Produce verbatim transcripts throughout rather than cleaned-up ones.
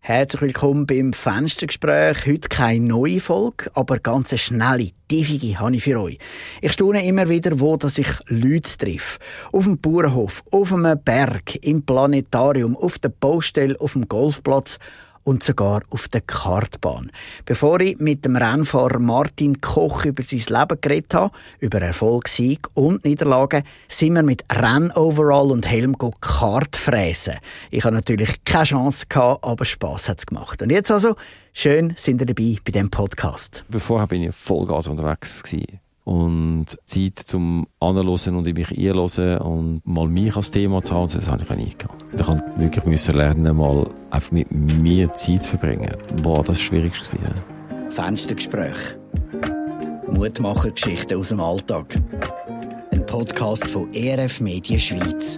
Herzlich willkommen beim Fenstergespräch. Heute keine neue Folge, aber ganz eine schnelle, tiefige habe ich für euch. Ich staune immer wieder, wo dass ich Leute treffe. Auf dem Bauernhof, auf einem Berg, im Planetarium, auf der Baustelle, auf dem Golfplatz und sogar auf der Kartbahn. Bevor ich mit dem Rennfahrer Martin Koch über sein Leben geredet habe, über Erfolg, Sieg und Niederlagen, sind wir mit Rennoverall und Helm Kart fräsen. Ich habe natürlich keine Chance gehabt, aber Spass hat es gemacht. Und jetzt also, schön sind ihr dabei bei diesem Podcast. Vorher bin ich Vollgas unterwegs gewesen. Und Zeit zum Anhören und in mich einhören und mal mich als Thema zu haben, das habe ich nie gehabt. Ich musste wirklich lernen, mal einfach mit mir Zeit zu verbringen. Boah, das war das Schwierigste. Ja. Fenstergespräch. Mutmacher-Geschichten aus dem Alltag. Ein Podcast von E R F Medien Schweiz.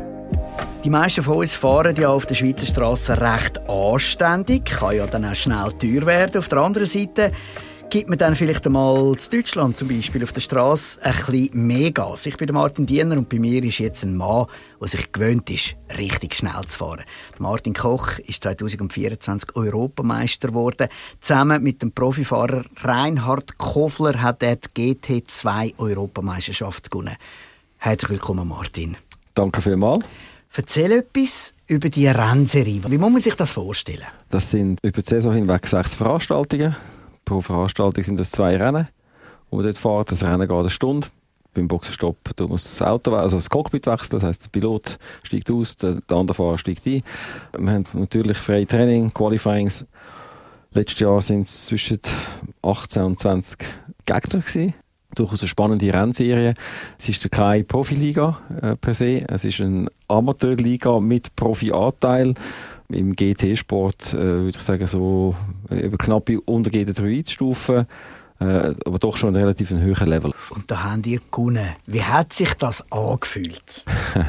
Die meisten von uns fahren ja auf der Schweizer Strasse recht anständig. Kann ja dann auch schnell teuer werden. Auf der anderen Seite gibt man dann vielleicht einmal in Deutschland zum Beispiel auf der Strasse ein bisschen mehr Gas. Ich bin der Martin Diener und bei mir ist jetzt ein Mann, der sich gewöhnt ist, richtig schnell zu fahren. Der Martin Koch ist zwanzig vierundzwanzig Europameister geworden. Zusammen mit dem Profifahrer Reinhard Kofler hat er die G T zwei Europameisterschaft gewonnen. Herzlich willkommen, Martin. Danke vielmals. Erzähl etwas über die Rennserie. Wie muss man sich das vorstellen? Das sind über die Saison hinweg sechs Veranstaltungen. Pro Veranstaltung sind das zwei Rennen, wo man dort fährt. Das Rennen geht eine Stunde. Beim Boxenstopp du musst das Auto, also das Cockpit wechseln. Das heisst, der Pilot steigt aus, der, der andere Fahrer steigt ein. Wir haben natürlich freie Training, Qualifyings. Letztes Jahr waren es zwischen achtzehn und zwanzig Gegner gewesen. Durchaus eine spannende Rennserie. Es ist keine Profiliga äh, per se. Es ist eine Amateurliga mit Profi-Anteil. Im G T-Sport äh, würde ich sagen, so über knappe unter G T drei einzustufen, äh, aber doch schon ein relativ höherer Level. Und da habt ihr gewonnen. Wie hat sich das angefühlt?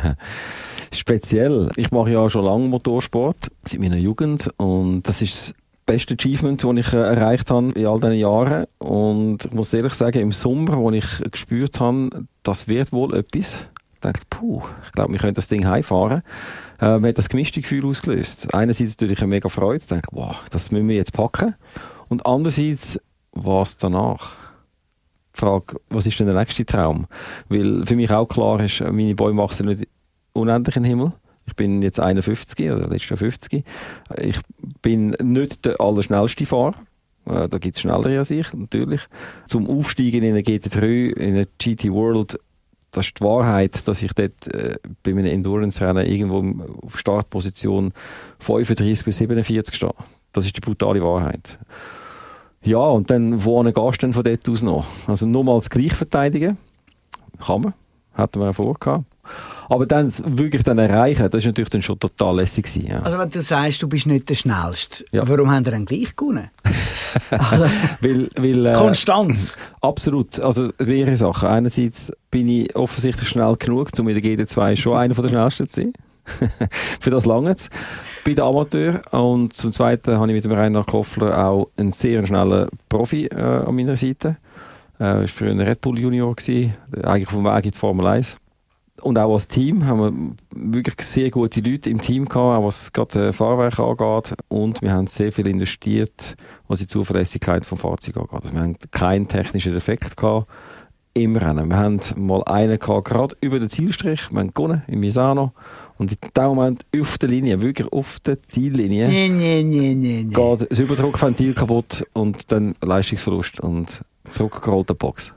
Speziell. Ich mache ja schon lange Motorsport, seit meiner Jugend, und das ist das beste Achievement, das ich äh, erreicht habe in all diesen Jahren. Und ich muss ehrlich sagen, im Sommer, wo ich gespürt habe, das wird wohl etwas, ich dachte, puh, ich glaube, wir können das Ding heimfahren. Äh, mir hat das gemischte Gefühl ausgelöst. Einerseits natürlich eine mega Freude, ich denke, wow, das müssen wir jetzt packen. Und andererseits, was danach? Die Frage, was ist denn der nächste Traum? Weil für mich auch klar ist, meine Bäume wachsen nicht unendlich in den Himmel. Ich bin jetzt einundfünfzig, oder letztes Jahr fünfzig. Ich bin nicht der allerschnellste Fahrer. Äh, da gibt es schnellere als ich, natürlich. Zum Aufsteigen in eine G T drei, in eine G T World, das ist die Wahrheit, dass ich dort äh, bei einem Endurance-Rennen irgendwo auf Startposition fünfunddreißig bis siebenundvierzig stehe. Das ist die brutale Wahrheit. Ja, und dann, wo gehst du denn von dort aus noch? Also nur mal das Gleich verteidigen. Kann man. Hatten wir auch vorgehabt. Aber dann wirklich dann erreichen, das ist natürlich dann schon total lässig gewesen, ja. Also wenn du sagst, du bist nicht der Schnellste, ja. Warum haben wir dann gleich gewonnen? Also, weil, weil, äh, Konstanz. Absolut. Also mehrere Sachen. Einerseits bin ich offensichtlich schnell genug, um in der G T zwei schon einer der schnellsten zu sein. Für das lange es bei den Amateuren. Und zum Zweiten habe ich mit dem Reinhard Kofler auch einen sehr schnellen Profi äh, an meiner Seite. Er äh, war früher ein Red Bull Junior gewesen, eigentlich vom Weg in die Formel eins. Und auch als Team haben wir wirklich sehr gute Leute im Team gehabt, auch was gerade Fahrwerk angeht. Und wir haben sehr viel investiert, was die Zuverlässigkeit vom Fahrzeug angeht. Also wir haben keinen technischen Defekt gehabt im Rennen. Wir haben mal einen gehabt, gerade über den Zielstrich. Wir haben gewonnen in Misano. Und in dem Moment auf der Linie, wirklich auf der Ziellinie, nee, nee, nee, nee, nee. geht das Überdruckventil kaputt und dann Leistungsverlust und zurückgerollte Box.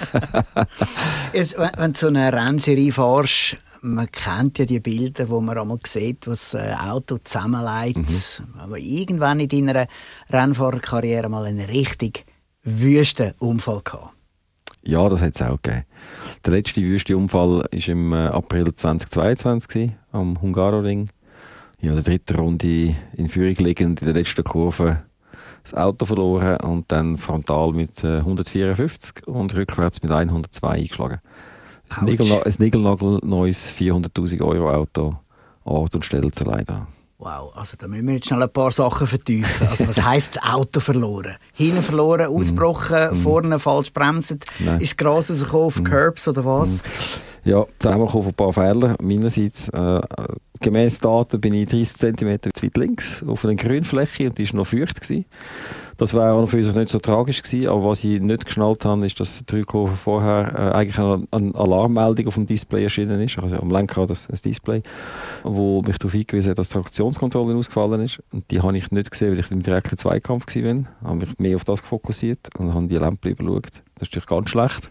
Jetzt, wenn, wenn du so eine Rennserie fährst, man kennt ja die Bilder, wo man einmal sieht, was ein Auto zusammenlegt. Mhm. Aber irgendwann in deiner Rennfahrerkarriere mal einen richtig wüsten Unfall gehabt. Ja, das hat es auch gegeben. Der letzte wüste Unfall war im April zweitausendzweiundzwanzig am Hungaroring. Ja, in der dritten Runde in Führung liegend, in der letzten Kurve das Auto verloren und dann frontal mit äh, hundertvierundfünfzig und rückwärts mit hundertzwei eingeschlagen. Ein, Nigelna- ein Nigelnagel-neues vierhunderttausend Euro Auto, Ort und Stelle zu leiden. Wow, also da müssen wir jetzt schnell ein paar Sachen vertiefen. Also was heisst das Auto verloren? Hinten verloren, ausgebrochen, mm. vorne falsch bremsen, Nein. ins Gras rausgekommen, auf mm. Curbs oder was? Mm. Ja, zusammengekommen von ein paar Fehlern meinerseits. Äh, gemäss Daten bin ich dreißig Zentimeter zu weit links auf einer Grünfläche und die war noch feucht gewesen. Das wäre für uns nicht so tragisch gewesen, aber was ich nicht geschnallt habe, ist, dass drei Kurven vorher äh, eigentlich eine, eine Alarmmeldung auf dem Display erschienen ist. Also am Lenkrad das, das Display, wo mich darauf hingewiesen hat, dass die Traktionskontrolle ausgefallen ist. Und die habe ich nicht gesehen, weil ich im direkten Zweikampf war. Ich habe mich mehr auf das gefokussiert und habe die Lampe überschaut. Das ist natürlich ganz schlecht.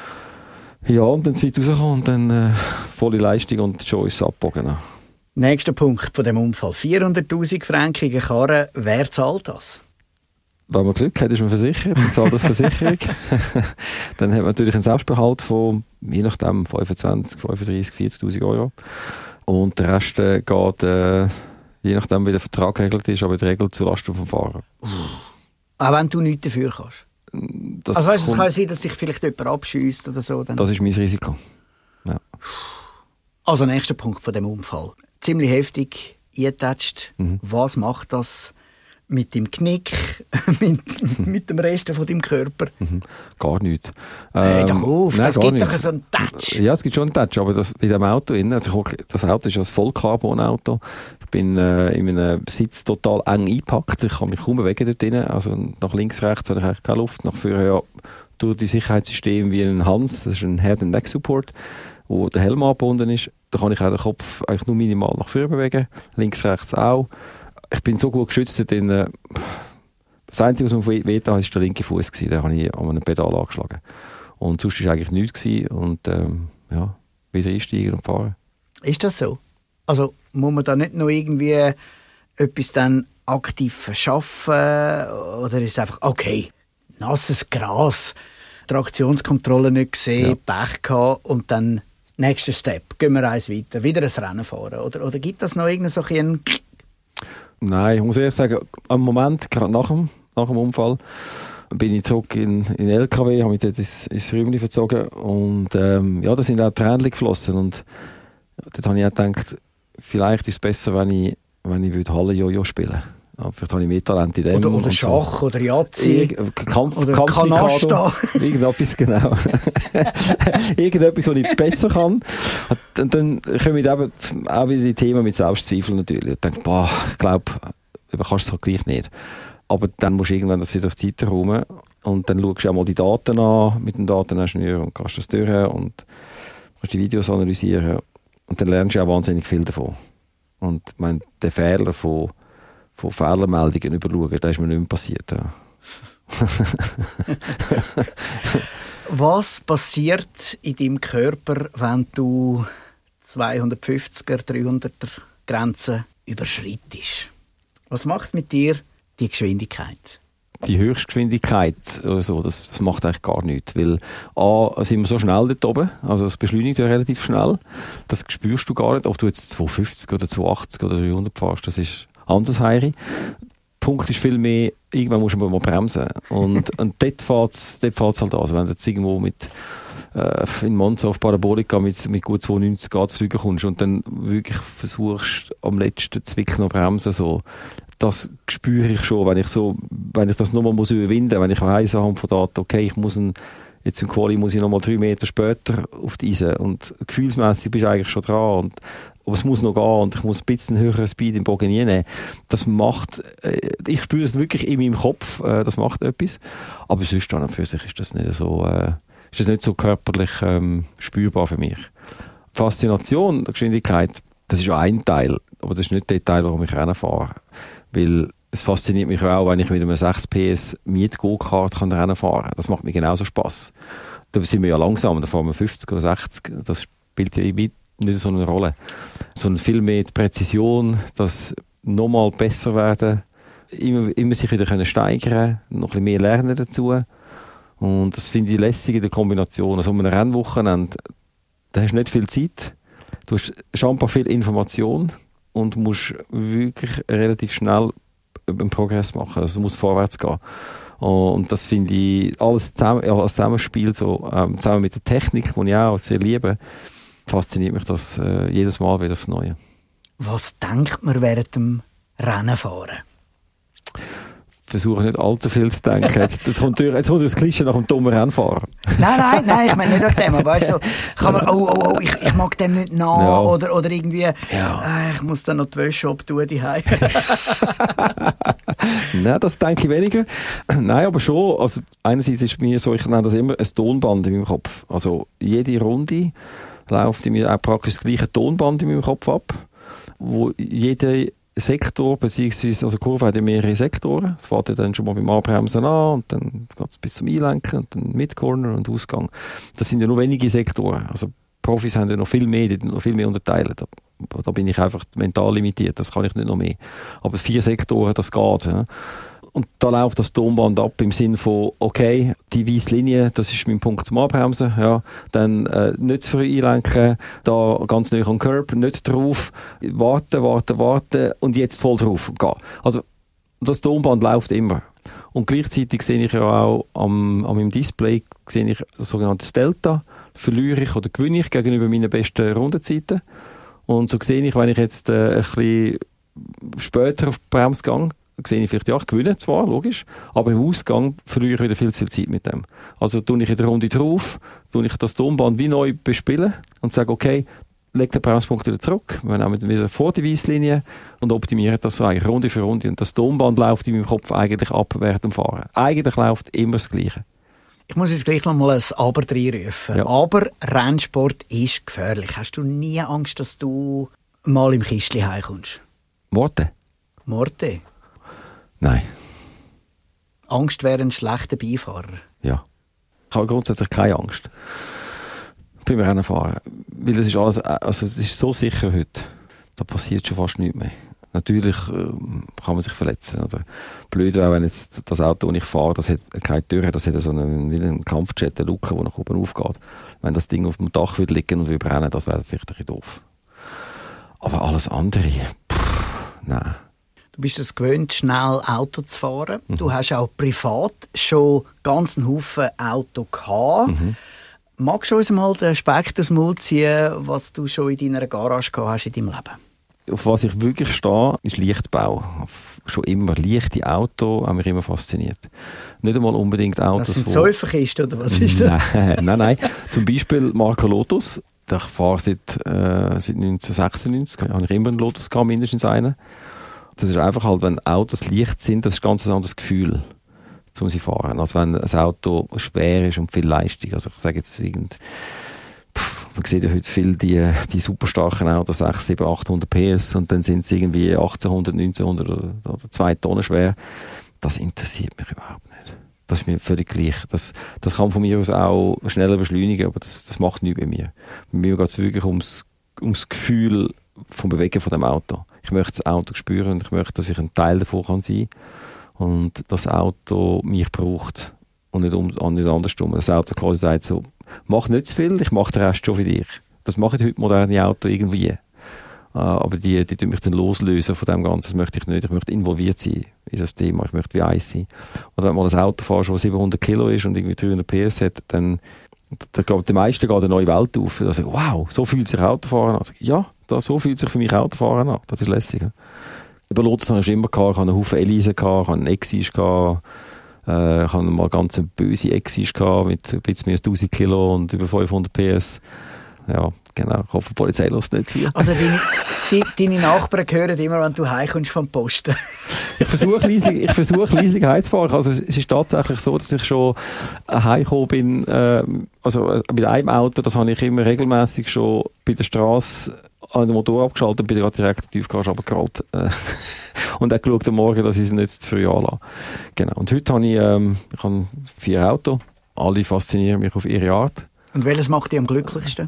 Ja, und dann zweit rausgekommen und dann äh, volle Leistung und schon ist es abgebogen. Nächster Punkt von dem Unfall. vierhunderttausend Franken Karre. Wer zahlt das? Wenn man Glück hat, ist man versichert, dann zahlt das Versicherung. Dann hat man natürlich einen Selbstbehalt von, je nachdem, fünfundzwanzig, fünfunddreissig, vierzigtausend Euro. Und der Rest äh, geht, äh, je nachdem, wie der Vertrag geregelt ist, aber in der Regel zulasten vom Fahrer. Uh. Auch wenn du nichts dafür kannst? Das also weißt, es kommt, kann sein, dass dich vielleicht jemand abschiesst oder so. Dann. Das ist mein Risiko. Ja. Also nächster Punkt von dem Unfall. Ziemlich heftig eingetatscht. Mhm. Was macht das mit dem Knick, mit, mit dem Rest von deinem Körper? Mhm. Gar nichts. Hey, ähm, doch auf, nein, das gibt nichts. doch so einen Touch. Ja, es gibt schon einen Touch, aber das, in dem Auto innen, also ich, das Auto ist ein Vollcarbon-Auto. Ich bin äh, in einem Sitz total eng eingepackt. Ich kann mich kaum bewegen dort drin. Also nach links, rechts habe ich eigentlich keine Luft. Nach vorne ja durch die Sicherheitssysteme wie ein Hans, das ist ein Head- and Neck-Support, wo der Helm angebunden ist. Da kann ich auch den Kopf eigentlich nur minimal nach vorne bewegen. Links, rechts auch. Ich bin so gut geschützt drin. Äh, das Einzige, was mir wehgetan hat, war der linke Fuß. Den habe ich an einem Pedal angeschlagen. Und sonst war eigentlich nichts gewesen. Und ähm, ja, wieder einsteigen und fahren. Ist das so? Also muss man da nicht noch irgendwie etwas dann aktiv verschaffen? Oder ist es einfach, okay, nasses Gras, Traktionskontrolle nicht gesehen, ja. Pech gehabt und dann nächster Step, gehen wir eins weiter, wieder ein Rennen fahren? Oder, oder gibt das noch irgendeinen so einen... Nein, ich muss ehrlich sagen, am Moment, gerade nach dem, nach dem Unfall, bin ich zurück in den L K W, habe mich dort ins, ins Räumchen verzogen und ähm, ja, da sind auch Tränen geflossen und dort habe ich auch gedacht, vielleicht ist es besser, wenn ich, wenn ich Halle-Jojo spielen würde. Ja, vielleicht habe ich mehr Talent in dem. Oder, oder Schach so. Oder Jazzi. Kampf, oder Kanasta. Irgendetwas, genau. Irgendetwas, was ich besser kann. Und dann kommen eben auch wieder die Themen mit Selbstzweifel natürlich. Ich denke, boah, ich glaube, du kannst es halt gleich nicht. Aber dann musst du irgendwann das wieder auf die Seite räumen und dann schaust du auch mal die Daten an mit dem Dateningenieur und kannst das durch und kannst die Videos analysieren und dann lernst du auch wahnsinnig viel davon. Und ich meine, der Fehler von von Fehlermeldungen überschauen, das ist mir nicht mehr passiert. Ja. Was passiert in deinem Körper, wenn du zweihundertfünfziger, dreihunderter Grenzen überschreitest? Was macht mit dir die Geschwindigkeit? Die Höchstgeschwindigkeit oder so, das, das macht eigentlich gar nichts, weil A, sind wir so schnell dort oben, also es beschleunigt ja relativ schnell, das spürst du gar nicht, ob du jetzt zweihundertfünfzig oder zweihundertachtzig oder dreihundert fährst, das ist anders Heiri. Der Punkt ist viel mehr, irgendwann musst du mal bremsen. Und, und dort fährt es dort halt an. Also wenn du jetzt irgendwo mit, äh, in Monza auf Parabolica mit, mit gut zweiundneunzig Grad zu fliegen kommst und dann wirklich versuchst, am letzten Zwick noch bremsen, so, das spüre ich schon, wenn ich, so, wenn ich das nochmal muss überwinden muss, wenn ich weiss anhand von Daten, okay, ich muss ein, jetzt im Quali muss ich nochmal drei Meter später auf die Eise und gefühlsmässig bist du eigentlich schon dran und aber es muss noch gehen und ich muss ein bisschen höheren Speed im Bogen nehmen. Das macht, äh, ich spüre es wirklich in meinem Kopf, äh, das macht etwas. Aber sonst an und für sich ist das nicht so, äh, ist das nicht so körperlich ähm, spürbar für mich. Faszination der Geschwindigkeit, das ist ein Teil, aber das ist nicht der Teil, warum ich Rennen fahre. Weil es fasziniert mich auch, wenn ich mit einem sechs P S Miet-Go-Kart Rennen fahren kann. Das macht mir genauso Spass. Da sind wir ja langsam, da fahren wir fünfzig oder sechzig. Das spielt ja mit nicht so eine Rolle. Sondern viel mehr die Präzision, das nochmal besser werden, immer, immer sich wieder können steigern, noch ein bisschen mehr lernen dazu. Und das finde ich lässig in der Kombination. Also um ein Rennwochenende, da hast du nicht viel Zeit, du hast scheinbar viel Information und musst wirklich relativ schnell einen Progress machen. Also du musst vorwärts gehen. Und das finde ich alles zusammen, als Zusammenspiel, so, ähm, zusammen mit der Technik, die ich auch sehr liebe, fasziniert mich das äh, jedes Mal wieder aufs Neue. Was denkt man während dem Rennenfahren? versuche nicht allzu viel zu denken. Jetzt, jetzt kommt durch, jetzt kommt das Klischee nach dem dummen Rennfahrer. Nein, nein, nein, ich meine nicht nach dem, aber weißt du, so, kann man, oh, oh, oh, ich, ich mag dem nicht nach, Ja. oder, oder irgendwie, Ja. äh, ich muss dann noch die Wäsche abtun, die Hause. Nein, das denke ich weniger. Nein, aber schon. Also einerseits ist mir so, ich nenne das immer ein Tonband in meinem Kopf. Also jede Runde läuft in mir auch praktisch das gleiche Tonband in meinem Kopf ab, wo jeder Sektor, beziehungsweise also Kurve hat ja mehrere Sektoren. Es fährt ja dann schon mal beim Anbremsen an und dann geht es bis zum Einlenken und dann Midcorner und Ausgang. Das sind ja nur wenige Sektoren. Also Profis haben ja noch viel mehr, die noch viel mehr unterteilen. Da, da bin ich einfach mental limitiert, das kann ich nicht noch mehr. Aber vier Sektoren, das geht. Ja. Und da läuft das Tonband ab im Sinn von, okay, die weiße Linie, das ist mein Punkt zum Anbremsen, ja, dann äh, nicht zu früh einlenken, da ganz nah am Curb, nicht drauf, warten, warten, warten und jetzt voll drauf und gehen. Also das Tonband läuft immer. Und gleichzeitig sehe ich ja auch am, an meinem Display sehe ich das sogenannte Delta, verliere ich oder gewinne ich gegenüber meinen besten Rundenzeiten. Und so sehe ich, wenn ich jetzt äh, ein bisschen später auf die Bremse gehe, sehe ich vielleicht, ja, ich gewinne zwar, logisch, aber im Ausgang verliere ich wieder viel zu viel Zeit mit dem. Also tue ich in der Runde drauf, tue ich das Tonband wie neu bespielen und sage, okay, leg den Bremspunkt wieder zurück, wir nehmen wieder vor die Weisslinie und optimieren das so eigentlich Runde für Runde. Und das Tonband läuft in meinem Kopf eigentlich ab während dem Fahren. Eigentlich läuft immer das Gleiche. Ich muss jetzt gleich noch mal ein Aber reinrufen. Ja. Aber Rennsport ist gefährlich. Hast du nie Angst, dass du mal im Kistchen heimkommst? Worte? Morte. Nein. Angst wäre ein schlechter Beifahrer. Ja. Ich habe grundsätzlich keine Angst beim Rennenfahren. Weil es ist alles, also es ist so sicher heute. Da passiert schon fast nichts mehr. Natürlich äh, kann man sich verletzen. Oder blöd wäre, wenn jetzt das Auto, das ich fahre, das hat keine Tür, das hat so einen, wie einen Kampfjet, eine Luke, die nach oben aufgeht. Wenn das Ding auf dem Dach würde liegen und würde brennen, das wäre vielleicht ein bisschen doof. Aber alles andere, pff, nein. Du bist es gewöhnt, schnell Auto zu fahren. Mhm. Du hast auch privat schon ganz einen Haufen Auto gehabt. Mhm. Magst du uns mal den Speck aus dem Mund ziehen, was du schon in deiner Garage gehabt hast in deinem Leben? Auf was ich wirklich stehe, ist Leichtbau. Schon immer. Leichte Autos haben mich immer fasziniert. Nicht einmal unbedingt Autos. Das sind Säuferkisten, oder was ist das? Nein, nein, nein. Zum Beispiel Marke Lotus. Ich fahre seit, äh, seit neunzehnhundertsechsundneunzig. Habe ich immer einen Lotus gehabt, mindestens einen. Das ist einfach halt, wenn Autos leicht sind, das ist ein ganz anderes Gefühl, um sie zu fahren. Als wenn ein Auto schwer ist und viel Leistung. Also ich sage jetzt irgend, pff, man sieht ja heute viel die, die super starken Autos, sechshundert, siebenhundert, achthundert P S und dann sind sie irgendwie achtzehnhundert, neunzehnhundert oder, oder zwei Tonnen schwer. Das interessiert mich überhaupt nicht. Das ist mir völlig gleich. Das, das kann von mir aus auch schneller beschleunigen, aber das, das macht nichts bei mir. Bei mir geht es wirklich ums, ums Gefühl vom Bewegen von dem Auto. Ich möchte das Auto spüren und ich möchte, dass ich ein Teil davon kann sein und das Auto mich braucht und nicht, um, nicht andersrum. Das Auto quasi sagt so, mach nicht zu viel, ich mache den Rest schon für dich. Das machen heute moderne Autos irgendwie. Uh, aber die, die tun mich dann loslösen von dem Ganzen. Das möchte ich nicht. Ich möchte involviert sein in das Thema. Ich möchte wie eins sein. Oder wenn man ein Auto fährt, das siebenhundert Kilo ist und irgendwie dreihundert P S hat, dann da geht der meisten geht eine neue Welt auf. Also, wow, so fühlt sich Autofahren an. Also, ja, da, so fühlt sich für mich Autofahren an. Das ist lässig. Ja. Über Lotus habe ich immer gehabt. Ich hatte einen Haufen Elise gehabt, ich hatte einen Exige gehabt, äh, ich hatte mal ganz eine böse Exige gehabt mit ein bisschen mehr als tausend Kilo und über fünfhundert P S. Ja, genau. Ich hoffe, die Polizei lässt nicht zu. Also deine, die, deine Nachbarn hören immer, wenn du heimkommst vom Posten. Ich versuche leislich, ich versuche leislich heimzufahren. Also es ist tatsächlich so, dass ich schon heimgekommen bin. Äh, also mit einem Auto, das habe ich immer regelmäßig schon bei der Straße an den Motor abgeschaltet und bin gerade direkt in die Tiefgarage runtergerollt. Äh, und auch geschaut am Morgen, dass ich es nicht zu früh anlasse. Genau. Und heute habe ich, ähm, ich habe vier Autos. Alle faszinieren mich auf ihre Art. Und welches macht dich am glücklichsten?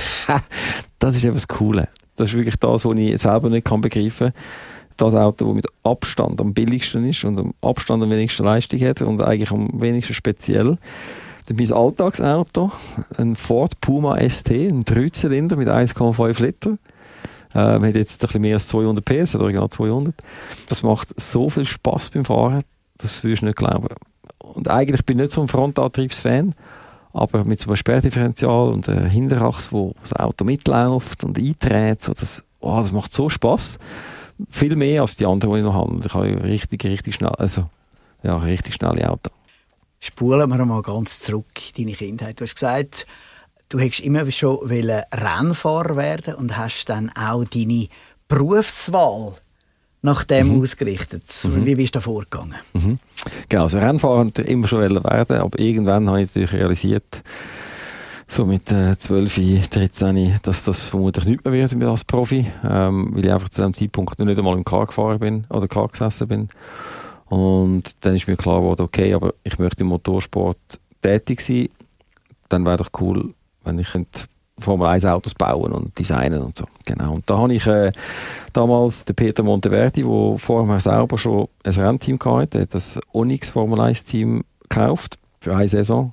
Das ist eben das Coole. Das ist wirklich das, was ich selber nicht kann begreifen kann. Das Auto, das mit Abstand am billigsten ist und am Abstand am wenigsten Leistung hat und eigentlich am wenigsten speziell. Dann mein Alltagsauto, ein Ford Puma S T, ein Dreizylinder mit eins Komma fünf Liter. Ähm, hat jetzt ein bisschen mehr als zweihundert P S, oder original zweihundert. Das macht so viel Spass beim Fahren, das würdest du nicht glauben. Und eigentlich bin ich nicht so ein Frontantriebsfan. Aber mit so einem Sperrdifferential und einer Hinterachse, wo das Auto mitläuft und einträgt, so das, oh, das macht so Spass. Viel mehr als die anderen, die ich noch habe. Ich habe richtig, richtig schnell, also ja, richtig schnelle Auto. Spulen wir mal ganz zurück in deine Kindheit. Du hast gesagt, du hättest immer schon Rennfahrer werden und hast dann auch deine Berufswahl nach dem mhm. ausgerichtet. Mhm. Wie bist du da vorgegangen? Mhm. Genau, also Rennfahrer wollte ich immer schon werden, aber irgendwann habe ich natürlich realisiert, so mit äh, zwölf, dreizehn, dass das vermutlich nicht mehr wird als Profi, ähm, weil ich einfach zu diesem Zeitpunkt noch nicht einmal im Car gefahren bin oder Car gesessen bin. Und dann ist mir klar geworden, okay, aber ich möchte im Motorsport tätig sein, dann wäre doch cool, wenn ich Formel eins Autos bauen und designen und so. Genau. Und da habe ich äh, damals den Peter Monteverdi, der vorher selber schon ein Rennteam hatte, hat das Onyx Formel eins Team gekauft für eine Saison.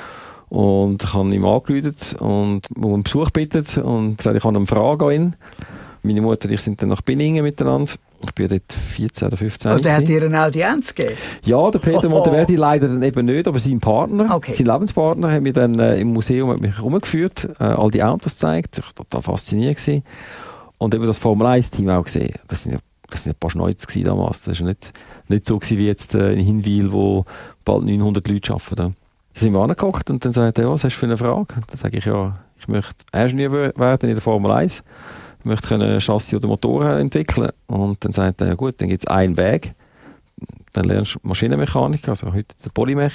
Und ich habe ihm angerufen und um einen Besuch gebeten und gesagt, ich habe eine Frage an ihn. Meine Mutter und ich sind dann nach Binningen miteinander. Ich bin dort vierzehn oder fünfzehn. Und der hat dir eine Audienz gegeben? Ja, der Peter oh. Monteverdi leider dann eben nicht, aber sein Partner, okay. sein Lebenspartner, hat mich dann äh, im Museum hat mich rumgeführt, äh, all die Autos gezeigt. Ich war total fasziniert gewesen. Und eben das Formel eins Team auch gesehen. Das sind ja, das sind ein paar Schnäuze gewesen damals. Das war nicht, nicht so gewesen wie jetzt äh, in Hinwil, wo bald neunhundert Leute arbeiten. Da sind wir angeguckt und dann sagt er, ja, was hast du für eine Frage? Dann sage ich, ja, ich möchte Ingenieur werden in der Formel eins. Ich möchte können Chassis oder Motoren entwickeln. Und dann sagt er, ja gut, dann gibt es einen Weg. Dann lernst du Maschinenmechanik, also heute der Polymech.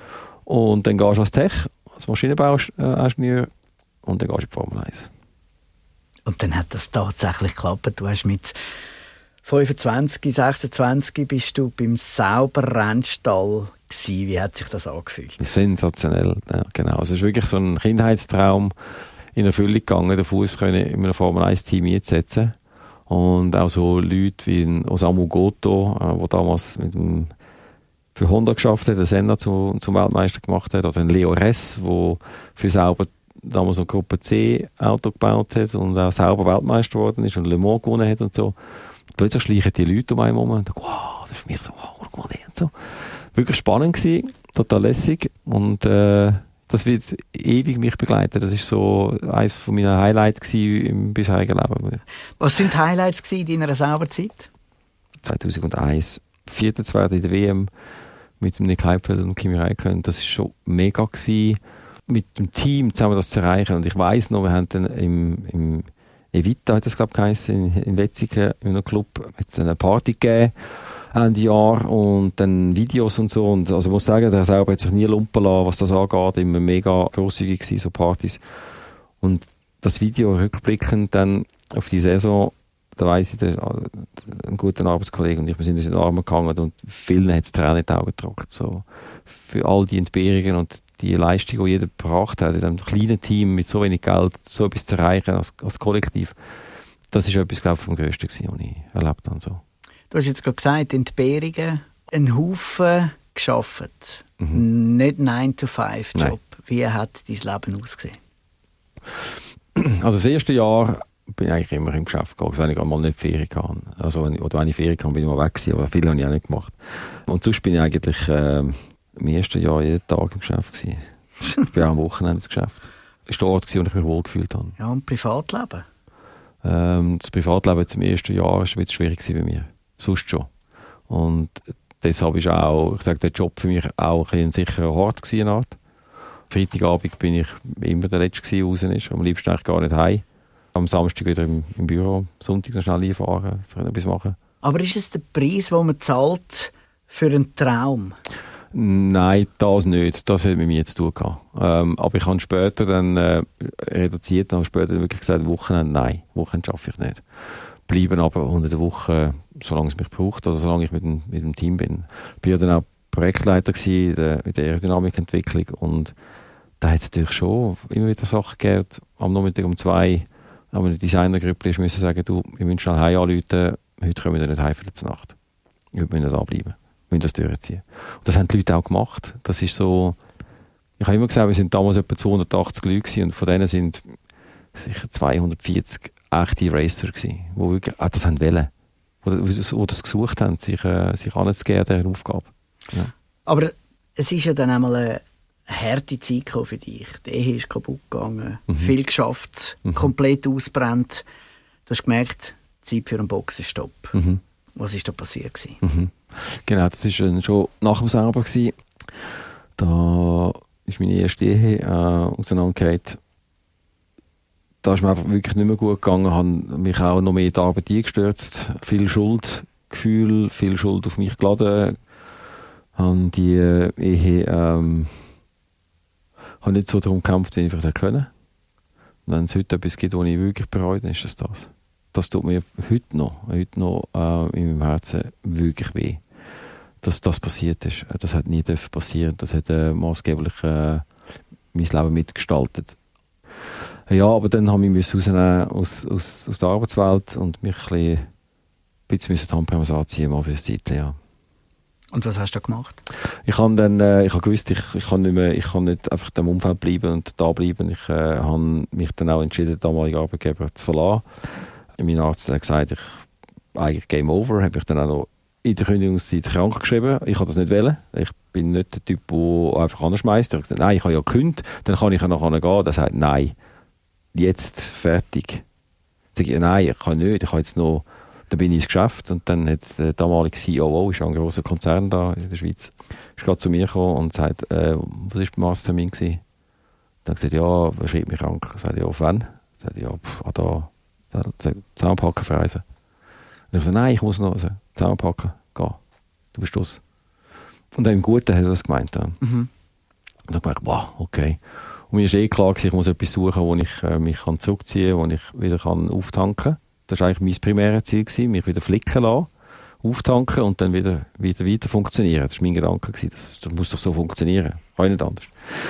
Und dann gehst du als Tech, als Maschinenbauingenieur. Und dann gehst du in die Formel eins. Und dann hat das tatsächlich geklappt. Du hast mit fünfundzwanzig, sechsundzwanzig bist du beim Sauber-Rennstall gewesen. Wie hat sich das angefühlt? Sensationell, ja, genau. Also es ist wirklich so ein Kindheitstraum in Erfüllung gegangen, den Fuß in einem Formel eins Team einzusetzen. Und auch so Leute wie Osamu Goto, der äh, damals mit dem, für Honda geschafft hat, den Senna zu, zum Weltmeister gemacht hat, oder Leo Ress, der für Sauber damals noch Gruppe C Auto gebaut hat und auch selber Weltmeister geworden ist und Le Mans gewonnen hat und so. Und plötzlich schleichen die Leute um einen herum und denken, wow, das ist für mich so, wow, guck mal den und so. Wirklich spannend gewesen, total lässig und äh, das wird ewig mich begleiten. Das ist so eines von meinen Highlights im bisherigen Leben. Was sind die Highlights in deiner Sauberzeit? zweitausendeins. Vierter zu werden in der W M mit dem Nick Heidfeld und Kimi Räikkönen. Das war schon mega gewesen, mit dem Team zusammen das zu erreichen. Und ich weiss noch, wir haben dann im, im Evita, hat das glaube ich geheißen, in, in Wetzikon, in einem Club, hat eine Party gegeben. Ende Jahr und dann Videos und so. Und also ich muss sagen, der selber hat sich nie lumpen lassen, was das angeht. Immer mega grosszügig gewesen, so Partys. Und das Video rückblickend dann auf die Saison, da weiss ich, der, ein guter Arbeitskollege und ich, wir sind uns in den Armen gehangen und vielen hat es Tränen in die Augen getrocknet. So, für all die Entbehrungen und die Leistung, die jeder gebracht hat, in einem kleinen Team mit so wenig Geld, so etwas zu erreichen als, als Kollektiv, das ist etwas, glaube ich, vom Größten gewesen, was ich erlebt habe. So. Du hast jetzt gerade gesagt, Entbehrungen, einen Haufen gearbeitet. Mhm. Nicht nine to five Job. Wie hat dein Leben ausgesehen? Also das erste Jahr bin ich eigentlich immer im Geschäft gegangen, wenn ich einmal nicht Ferien hatte. Also wenn ich, oder wenn ich Ferien hatte, bin ich mal weg gewesen, aber viele habe ich auch nicht gemacht. Und sonst bin ich eigentlich äh, im ersten Jahr jeden Tag im Geschäft gewesen. Ich bin auch am Wochenende ins Geschäft. Das war der Ort, wo ich mich wohlgefühlt habe. Ja, und Privatleben? Ähm, das Privatleben jetzt im ersten Jahr war ein bisschen schwierig bei mir. Sonst schon. Und deshalb ist auch, ich sage, der Job für mich auch ein, ein sicherer Ort gewesen, eine Art. Freitagabend bin ich immer der Letzte gewesen, der raus ist. Am liebsten eigentlich gar nicht heim. Am Samstag wieder im, im Büro, am Sonntag noch schnell einfahren, für etwas machen. Aber ist es der Preis, den man zahlt für einen Traum? Nein, das nicht. Das hat mit mir zu tun gehabt. Ähm, aber ich habe später dann äh, reduziert und habe später wirklich gesagt, Wochenende, nein, Wochenende schaffe ich nicht. Bleiben aber unter der Woche, solange es mich braucht, oder solange ich mit dem, mit dem Team bin. Ich war ja dann auch Projektleiter gewesen in der, in der Aerodynamikentwicklung und da hat es natürlich schon immer wieder Sachen gegeben. Am Nachmittag um zwei haben wir eine Designergruppe müssen sagen, du, wir müssen schnell heim anrufen, heute kommen wir nicht heim für die Nacht. Wir müssen da bleiben, wir müssen das durchziehen. Und das haben die Leute auch gemacht. Das ist so, ich habe immer gesagt, wir sind damals etwa zweihundertachtzig Leute gewesen und von denen sind sicher zweihundertvierzig echte Racer gewesen, die wirklich auch das haben wollen, die das gesucht haben, sich, äh, sich anzugeben, dieser Aufgabe. Ja. Aber es ist ja dann einmal eine harte Zeit für dich. Die Ehe ist kaputt gegangen, mhm. viel geschafft, mhm. komplett ausgebrannt. Du hast gemerkt, Zeit für einen Boxenstopp. Mhm. Was ist da passiert gewesen? Mhm. Genau, das war schon nach dem Sauber gewesen. Da ist meine erste Ehe äh, auseinandergegangen. Da ist mir einfach wirklich nicht mehr gut gegangen, habe mich auch noch mehr in die Arbeit eingestürzt, viel Schuldgefühl, viel Schuld auf mich geladen, habe die Ehe ähm, habe nicht so darum gekämpft, wie ich vielleicht können. Und wenn es heute etwas gibt, was ich wirklich bereue, dann ist das das. Das tut mir heute noch, heute noch äh, in meinem Herzen wirklich weh, dass das passiert ist. Das hat nie dürfen passieren. Das hat äh, maßgeblich äh, mein Leben mitgestaltet. Ja, aber dann habe ich mich rausnehmen aus, aus, aus der Arbeitswelt und mich ein bisschen, ein bisschen die Handbremse anziehen, mal für ein Zeitchen, ja. Und was hast du da gemacht? Ich habe dann, äh, ich habe gewusst, ich, ich kann nicht mehr, ich kann nicht einfach in dem Umfeld bleiben und da bleiben. Ich äh, habe mich dann auch entschieden, den damaligen Arbeitgeber zu verlassen. Mein Arzt hat gesagt, ich, eigentlich Game Over, habe ich dann auch noch in der Kündigungszeit krank geschrieben. Ich habe das nicht wollen. Ich bin nicht der Typ, der einfach anschmeißt. Ich habe gesagt, nein, ich habe ja gekündigt, dann kann ich ja nachher gehen. Er sagt, nein, jetzt fertig. Ich sage, nein, ich kann nicht, ich habe jetzt noch, dann bin ich ins Geschäft und dann hat der damalige C E O, ist ein grosser Konzern da in der Schweiz, ist gerade zu mir gekommen und sagt, äh, was war beim Arzttermin gewesen? Dann gesagt, ja, wer schreibt mich krank? Ich sage, ja, auf wann? Ich sage, ja, pff, ah, da, Zusammenpacken, verreisen. Und ich sage, nein, ich muss noch also, zusammenpacken, gehen. Du bist aus. Und dann im Guten hat er das gemeint. Ja. Mhm. Und dann dachte ich, wow, okay. Und mir ist eh klar gewesen, ich muss etwas suchen, wo ich äh, mich kann zurückziehen kann, wo ich wieder kann auftanken kann. Das war eigentlich mein primäres Ziel gewesen, mich wieder flicken lassen, auftanken und dann wieder, wieder weiter funktionieren. Das war mein Gedanke gewesen. Das, das muss doch so funktionieren. Kann ich nicht anders.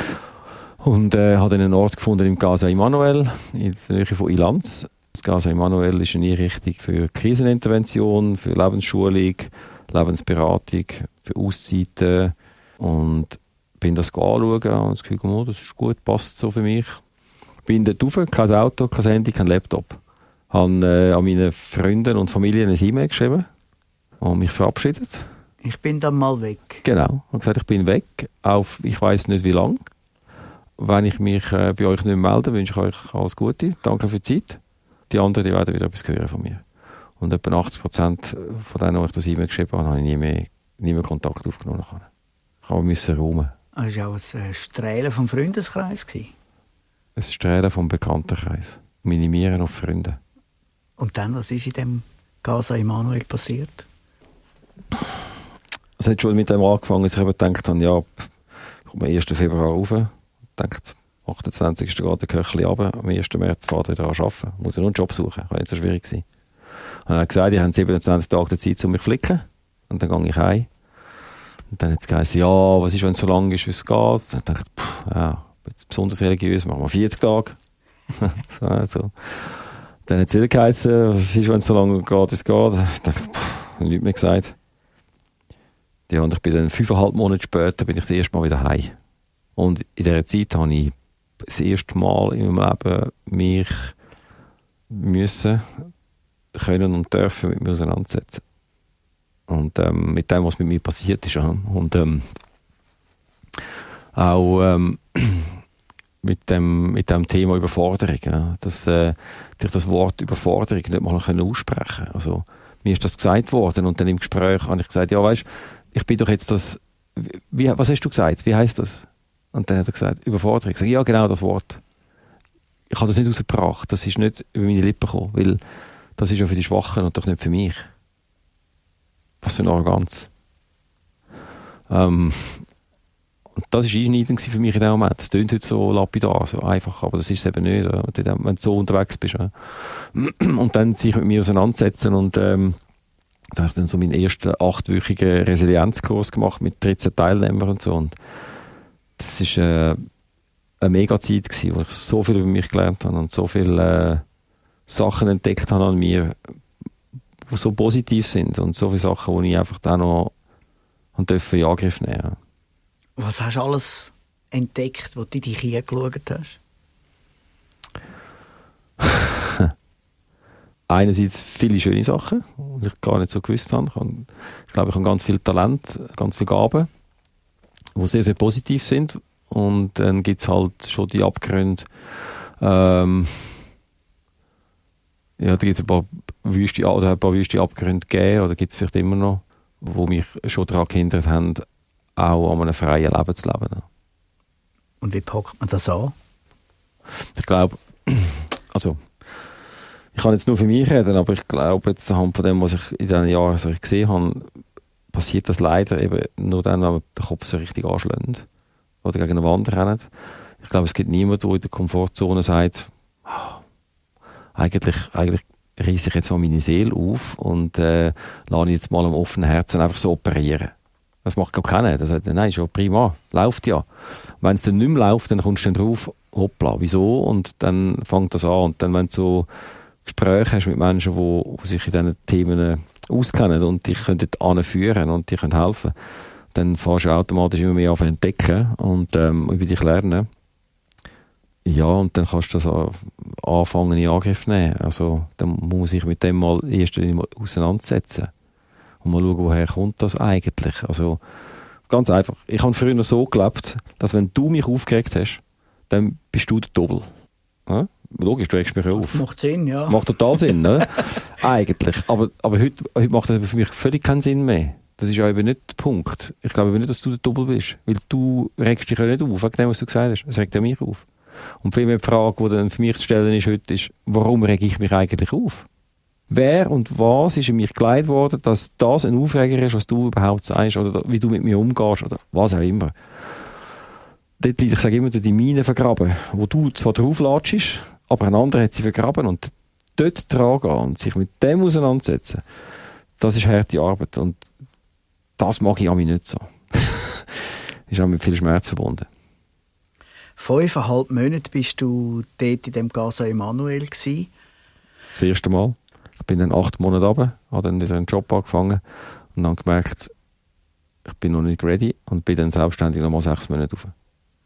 Und äh, habe dann einen Ort gefunden im Casa Emanuel, in der Nähe von Ilanz. Das Casa Emanuel ist eine Einrichtung für Krisenintervention, für Lebensschulung, Lebensberatung, für Auszeiten und bin das anschauen und das Gefühl, oh, das ist gut, passt so für mich. Bin dort rauf, kein Auto, kein Handy, kein Laptop. Habe äh, an meine Freunde und Familie eine E-Mail geschrieben und mich verabschiedet. Ich bin dann mal weg. Genau, habe gesagt, ich bin weg, auf ich weiss nicht wie lange. Wenn ich mich äh, bei euch nicht mehr melde, wünsche ich euch alles Gute, danke für die Zeit. Die anderen, die werden wieder etwas hören von mir. Und etwa achtzig Prozent von denen, die ich das E-Mail geschrieben habe, habe ich nie mehr, nie mehr Kontakt aufgenommen. Ich musste räumen. Das war auch ein Strahlen vom Freundeskreis? Ein Strahlen vom Bekanntenkreis. Minimieren auf Freunde. Und dann, was ist in dem Casa Emanuel passiert? Es hat schon mit dem angefangen, dass ich eben gedacht habe, ja, ich komme am ersten Februar rauf. Ich dachte, am achtundzwanzigsten geht der Köchli runter, am ersten März fährt er wieder an arbeiten. Muss ja nur einen Job suchen, kann nicht so schwierig sein. Und er hat gesagt, die haben siebenundzwanzig Tage Zeit, um mich zu flicken. Und dann gehe ich heim. Und dann hat es gesagt, ja, was ist, wenn es so lang ist, wie es geht? Und dann dachte ich, pff, ja, jetzt besonders religiös, machen wir vierzig Tage. so, also. Dann hat es wieder geheißen, was ist, wenn es so lange geht, wie es geht? Ich dachte, pff, ich habe nichts mehr gesagt. Ja, und ich bin dann fünfeinhalb Monate später bin ich das erste Mal wieder heim. Und in dieser Zeit habe ich das erste Mal in meinem Leben mich müssen, können und dürfen mit mir auseinandersetzen. Und ähm, mit dem, was mit mir passiert ist. Ja. Und ähm, auch ähm, mit, dem, mit dem Thema Überforderung. Ja. Dass äh, ich das Wort Überforderung nicht mal aussprechen konnte. Also, mir ist das gesagt worden und dann im Gespräch habe ich gesagt, ja weißt, ich bin doch jetzt das, wie, was hast du gesagt, wie heisst das? Und dann hat er gesagt, Überforderung. Ich sage, ja genau das Wort. Ich habe das nicht rausgebracht, das ist nicht über meine Lippen gekommen, weil das ist ja für die Schwachen und doch nicht für mich. Was für eine Arroganz. Ähm, und das war einschneidend für mich in dem Moment. Das klingt heute so lapidar, so einfach, aber das ist es eben nicht, wenn du so unterwegs bist. Ja. Und dann sich mit mir auseinandersetzen und ähm, da habe ich dann so meinen ersten achtwöchigen Resilienzkurs gemacht mit dreizehn Teilnehmern und so. Und das war äh, eine mega Zeit gewesen, wo ich so viel über mich gelernt habe und so viele äh, Sachen entdeckt habe an mir, die so positiv sind und so viele Sachen, die ich einfach dann noch in Angriff nehmen durfte. Was hast du alles entdeckt, wo du in dich hineingeschaut hast? Einerseits viele schöne Sachen, die ich gar nicht so gewusst habe. Ich glaube, ich habe ganz viel Talent, ganz viele Gaben, die sehr, sehr positiv sind. Und dann gibt es halt schon die Abgründe. Ähm, ja, da gibt es ein paar wüste, oder ein paar wüste Abgründe gegeben, oder gibt es vielleicht immer noch, die mich schon daran gehindert haben, auch an einem freien Leben zu leben. Und wie packt man das an? Ich glaube, also ich kann jetzt nur für mich reden, aber ich glaube, jetzt anhand von dem, was ich in diesen Jahren so gesehen habe, passiert das leider eben nur dann, wenn man den Kopf so richtig anschlägt oder gegen eine Wand rennt. Ich glaube, es gibt niemanden, der in der Komfortzone sagt, oh, eigentlich, eigentlich reisse ich jetzt mal meine Seele auf und äh, lasse jetzt mal am offenen Herzen einfach so operieren. Das macht gar keiner. Der sagt, nein, ist ja prima, läuft ja. Wenn es dann nicht mehr läuft, dann kommst du dann drauf, hoppla, wieso? Und dann fängt das an. Und dann, wenn du so Gespräche hast mit Menschen, die, die sich in diesen Themen auskennen und dich dort anführen und dich helfen können, dann fährst du automatisch immer mehr auf entdecken und ähm, über dich lernen. Ja, und dann kannst du das anfangen in Angriff nehmen. Also, dann muss man sich mit dem mal erst einmal auseinandersetzen. Und mal schauen, woher kommt das eigentlich. Also, ganz einfach. Ich habe früher so gelebt, dass wenn du mich aufgeregt hast, dann bist du der Doppel. Ja? Logisch, du regst mich auf. Macht Sinn, ja. Macht total Sinn, ne? Eigentlich. Aber, aber heute, heute macht das für mich völlig keinen Sinn mehr. Das ist ja eben nicht der Punkt. Ich glaube eben nicht, dass du der Doppel bist. Weil du regst dich ja nicht auf, wegen dem, was du gesagt hast. Es regt ja mich auf. Und vielmehr die Frage, die dann für mich zu stellen ist heute, ist, warum rege ich mich eigentlich auf? Wer und was ist in mich geleitet worden, dass das ein Aufreger ist, was du überhaupt sagst, oder wie du mit mir umgehst, oder was auch immer. Dort liegt, ich sage immer, die Mine vergraben, wo du zwar drauf latschst, aber ein anderer hat sie vergraben und dort dran gehen und sich mit dem auseinandersetzen, das ist harte Arbeit und das mag ich an mich nicht so. Ist auch mit viel Schmerz verbunden. Fünfeinhalb Monate bist du dort in dem Casa Emanuel gsi. Das erste Mal. Ich bin dann acht Monate runter, habe dann wieder einen Job angefangen und dann gemerkt, ich bin noch nicht ready und bin dann selbstständig noch mal sechs Monate rauf.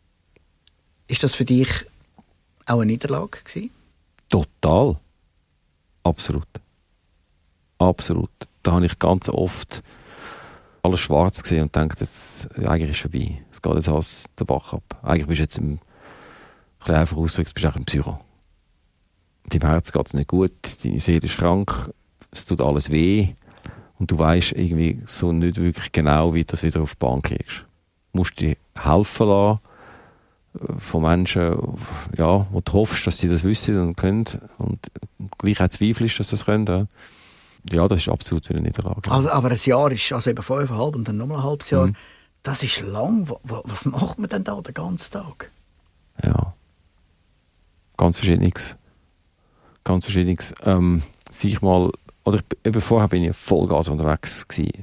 Ist das für dich auch eine Niederlage gewesen? Total. Absolut. Absolut. Da habe ich ganz oft alles schwarz gesehen und gedacht, jetzt, ja, eigentlich ist es vorbei. Es geht jetzt alles den Bach ab. Eigentlich bist du jetzt im, ein bisschen einfach ausgedrückt, bist du ein Psycho. Deinem Herz geht es nicht gut, deine Seele ist krank, es tut alles weh und du weißt irgendwie so nicht wirklich genau, wie du das wieder auf die Bahn kriegst. Du musst dir helfen lassen von Menschen, ja, wo du hoffst, dass sie das wissen und können und gleich auch zweifelst, dass sie das können. Ja. Ja, das ist absolut wieder eine Niederlage. Also, aber ein Jahr ist, also eben fünfeinhalb und dann nochmal ein halbes Jahr, mhm. Das ist lang. Was macht man denn da den ganzen Tag? Ja, ganz verschiedenes. Ganz verschiedenes. Ähm, sich mal, oder ich, eben vorher bin ich Vollgas unterwegs gewesen.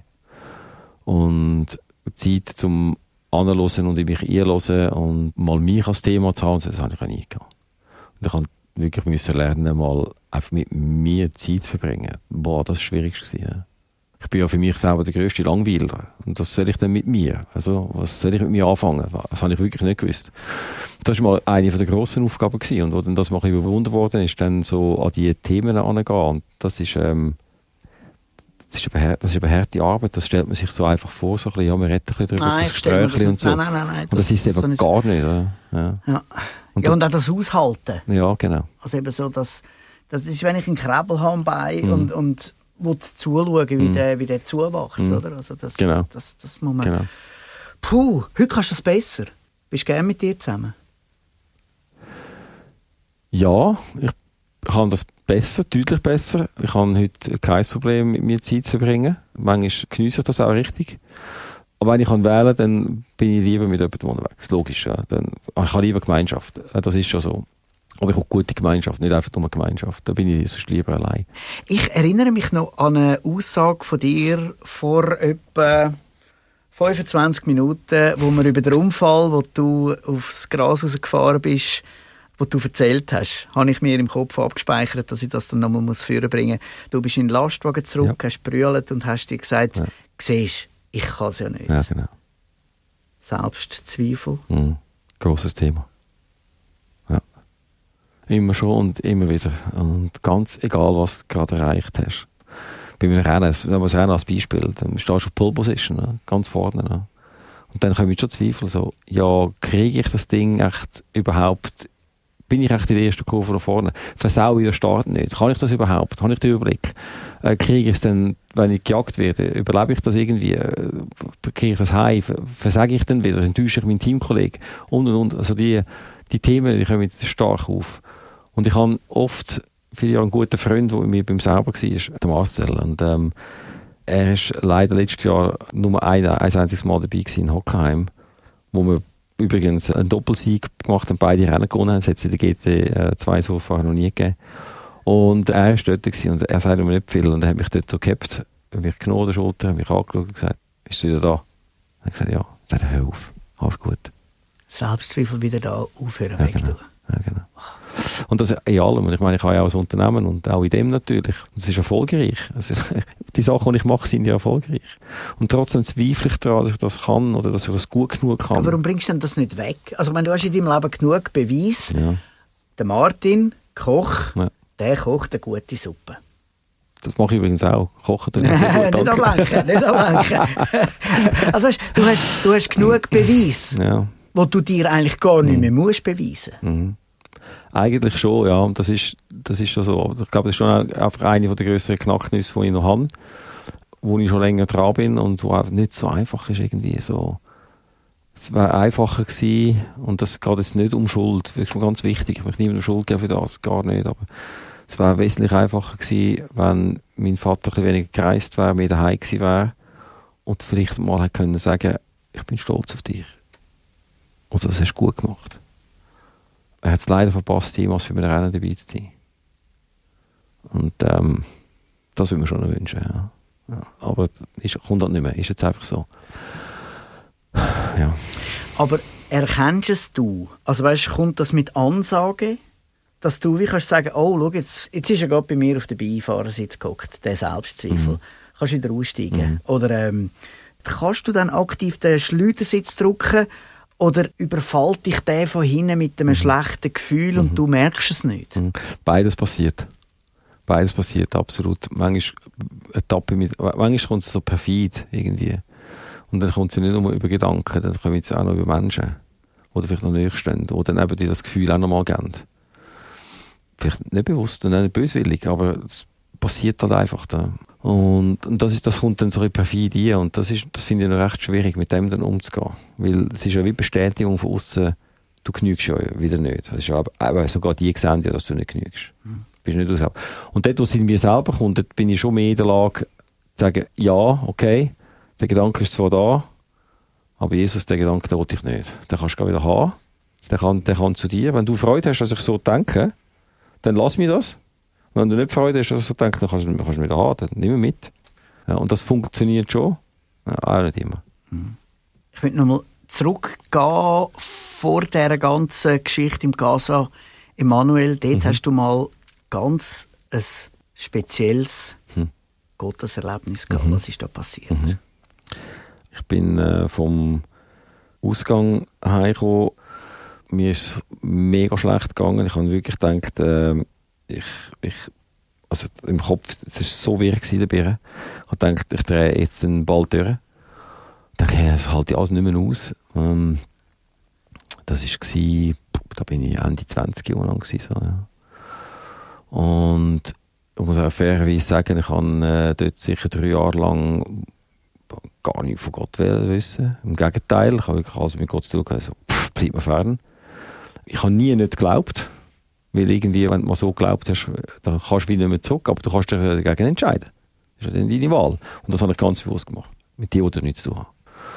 Und Zeit zum Anhören und in mich einhören und mal mich als Thema zu haben, das habe ich auch nie gehabt. Und ich habe wirklich müssen lernen, mal einfach mit mir Zeit zu verbringen. Boah, das war das Schwierigste. Ja. Ich bin ja für mich selber der grösste Langweiler. Und das soll ich dann mit mir? Also, was soll ich mit mir anfangen? Das habe ich wirklich nicht gewusst. Das war mal eine der grossen Aufgaben gewesen. Und wo dann das mal ein bisschen überwunden worden ist, dann so an die Themen herangehen. Und das ist, ähm, das ist eine, das ist eine harte Arbeit. Das stellt man sich so einfach vor, so ein bisschen, ja, man redet ein bisschen drüber, nein, das Gespräch und so. Nein, nein, nein, nein. Und das, das ist es eben so gar nicht. Oder? Ja. Ja. Und, ja, und auch das Aushalten. Ja, genau. Also eben so, dass, das ist, wenn ich einen Krebel habe am Bein mhm. und, und will zuschauen, wie, mhm. der, wie der zuwächst, mhm. oder? Also das, genau. das, das muss man... Genau. Puh, heute kannst du das besser. Bist du gerne mit dir zusammen? Ja, ich kann das besser, deutlich besser. Ich habe heute kein Problem, mit mir Zeit zu verbringen. Manchmal geniesse ich das auch richtig. Aber wenn ich kann wählen kann, dann bin ich lieber mit jemandem unterwegs. Logisch, ja. Dann, ich habe lieber Gemeinschaft. Das ist schon so. Aber ich habe gute Gemeinschaft, nicht einfach nur eine Gemeinschaft. Da bin ich sonst lieber allein. Ich erinnere mich noch an eine Aussage von dir vor etwa fünfundzwanzig Minuten, wo wir über den Unfall, wo du aufs Gras rausgefahren bist, wo du erzählt hast, habe ich mir im Kopf abgespeichert, dass ich das dann nochmal führen bringen muss. Du bist in den Lastwagen zurück, ja. hast brüllt und hast dir gesagt, ja. siehst, ich kann es ja nicht. Ja, genau. Selbstzweifel. Mhm. Grosses Thema. Ja. Immer schon und immer wieder. Und ganz egal, was du gerade erreicht hast. Bei einem Rennen, nehmen wir das Rennen als Beispiel, dann stehst du auf Pole Position, ne? Ganz vorne. Ne? Und dann kommen schon Zweifel, so, ja, kriege ich das Ding echt überhaupt bin ich echt in der ersten Kurve da vorne? Versaue ich den Start nicht? Kann ich das überhaupt? Habe ich den Überblick? Äh, kriege ich es denn, wenn ich gejagt werde, überlebe ich das irgendwie? Äh, kriege ich das heim? Versage ich dann wieder? Enttäusche ich meinen Teamkollegen? Und, und, und. Also die, die Themen, die kommen stark auf. Und ich habe oft, viele Jahre einen guten Freund, der mit mir beim Sauber war, der Marcel. Und, ähm, er war leider letztes Jahr nur ein, ein einziges Mal dabei gewesen in Hockenheim, wo wir übrigens einen Doppelsieg gemacht haben, beide Rennen gewonnen haben. Das hat es in der G T zwei so vorher noch nie gegeben. Und er war dort gewesen, und er sagte mir nicht viel. Und er hat mich dort so gehabt, mich genommen an der Schulter, mich angeschaut und gesagt, bist du wieder da? Ich gesagt, ja. Er sagt, hör auf, alles gut. Selbstzweifel wieder da aufhören, ja, wegtun. Genau. Ja, genau. Und das in allem. Und ich meine, ich habe ja auch ein Unternehmen und auch in dem natürlich. Es ist erfolgreich. Also, die Sachen, die ich mache, sind ja erfolgreich. Und trotzdem zweifle ich daran, dass ich das kann oder dass ich das gut genug kann. Aber warum bringst du denn das nicht weg? Also, wenn du hast in deinem Leben genug Beweis, ja. Der Martin, Koch, ja. der kocht eine gute Suppe. Das mache ich übrigens auch. Kochen tue ich sehr gut. Nicht ablenken, nicht ablenken. Also, weißt, du, hast, du hast genug Beweis, ja. wo du dir eigentlich gar nicht mehr musst beweisen. Mhm. Eigentlich schon, ja. Das ist, das ist schon so. Ich glaube, das ist schon einfach eine der grösseren Knacknüsse, die ich noch habe, wo ich schon länger dran bin und wo einfach nicht so einfach ist irgendwie so. Es wäre einfacher gewesen, und das geht jetzt nicht um Schuld, das ist mir ganz wichtig, ich möchte niemandem Schuld geben für das, gar nicht, aber es wäre wesentlich einfacher gewesen, wenn mein Vater ein bisschen weniger gereist wäre, mehr daheim gewesen wäre und vielleicht mal hätte können sagen, ich bin stolz auf dich. Und das hast du gut gemacht. Er hat es leider verpasst, jemals für meine Rennen dabei zu sein. Und ähm, das würde ich mir schon wünschen, ja. Ja, aber ist, kommt halt nicht mehr, ist jetzt einfach so. Ja. Aber erkennst es du? Also weißt, kommt das mit Ansage, dass du wie kannst sagen, oh, schau, jetzt, jetzt ist er gerade bei mir auf dem Beifahrersitz gehockt, der Selbstzweifel. Mhm. Kannst wieder aussteigen. Mhm. Oder ähm, kannst du dann aktiv den Schleudersitz drücken oder überfällt dich der von hinten mit einem mhm. schlechten Gefühl mhm. und du merkst es nicht? Mhm. Beides passiert. Beides passiert, absolut. Manchmal, Etappe mit, manchmal kommt es so perfid irgendwie. Und dann kommt es ja nicht nur über Gedanken, dann kommen es auch noch über Menschen, die vielleicht noch näher stehen, die dann eben dir das Gefühl auch noch mal geben. Vielleicht nicht bewusst und nicht böswillig, aber es passiert halt einfach da. Und, und das, ist, das kommt dann so ein perfid rein und das, ist, das finde ich noch recht schwierig, mit dem dann umzugehen. Weil es ist ja wie Bestätigung von außen, du genügst ja wieder nicht. Das ist ja, aber sogar die sehen ja, dass du nicht genügst. Mhm. Bist nicht aus. Und dort, wo es in mir selber kommt, dort bin ich schon mehr in der Lage zu sagen, ja, okay, der Gedanke ist zwar da, aber Jesus, der Gedanke, den will ich nicht. Den kannst du wieder haben. Der kann, der kann zu dir. Wenn du Freude hast, dass ich so denke, dann lass mir das. Wenn du nicht Freude hast, dass ich so denke, dann kannst du, kannst du wieder haben. Dann nimm mit. Ja, und das funktioniert schon. Ja, auch nicht immer. Ich möchte nochmal zurückgehen vor dieser ganzen Geschichte im Gaza. Emanuel, dort mhm. hast du mal ganz ein spezielles mhm. Gotteserlebnis gehabt. Mhm. Was ist da passiert? Mhm. Ich bin äh, vom Ausgang heimgekommen. Mir ist es mega schlecht gegangen. Ich habe wirklich gedacht, äh, ich, ich, also im Kopf, es war so wirr der Birne. Ich habe gedacht, ich drehe jetzt den Ball durch. Ich dachte, hey, das halte ich alles nicht mehr aus. Ähm, das war, da bin ich Ende zwanzig Jahre lang gewesen, so, ja. Und ich muss auch fairerweise sagen, ich habe äh, dort sicher drei Jahre lang gar nichts von Gott wissen. Im Gegenteil, ich habe wirklich alles mit Gott zu tun gehabt. Also, pff, bleib mir fern. Ich habe nie nicht geglaubt. Weil irgendwie, wenn du mal so geglaubt hast, dann kannst du wieder nicht mehr zurück, aber du kannst dich dagegen entscheiden. Das ist ja dann deine Wahl. Und das habe ich ganz bewusst gemacht. Mit dir, die nichts zu tun haben.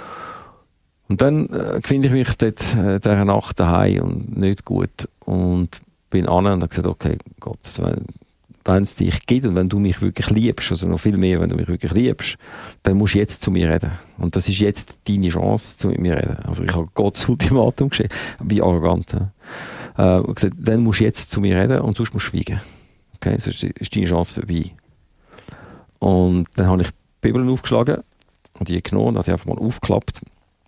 Und dann äh, finde ich mich dort äh, dieser Nacht daheim und nicht gut. Und bin an und habe gesagt, okay, Gott, wenn, wenn es dich gibt und wenn du mich wirklich liebst, also noch viel mehr, wenn du mich wirklich liebst, dann musst du jetzt zu mir reden. Und das ist jetzt deine Chance, zu mit mir reden. Also ich habe Gott das Ultimatum geschickt. Wie arrogant. Ja. Äh, und gesagt, dann musst du jetzt zu mir reden und sonst musst du schweigen. Okay, sonst ist deine Chance vorbei. Und dann habe ich die Bibel aufgeschlagen und die genommen und habe sie einfach mal aufgeklappt.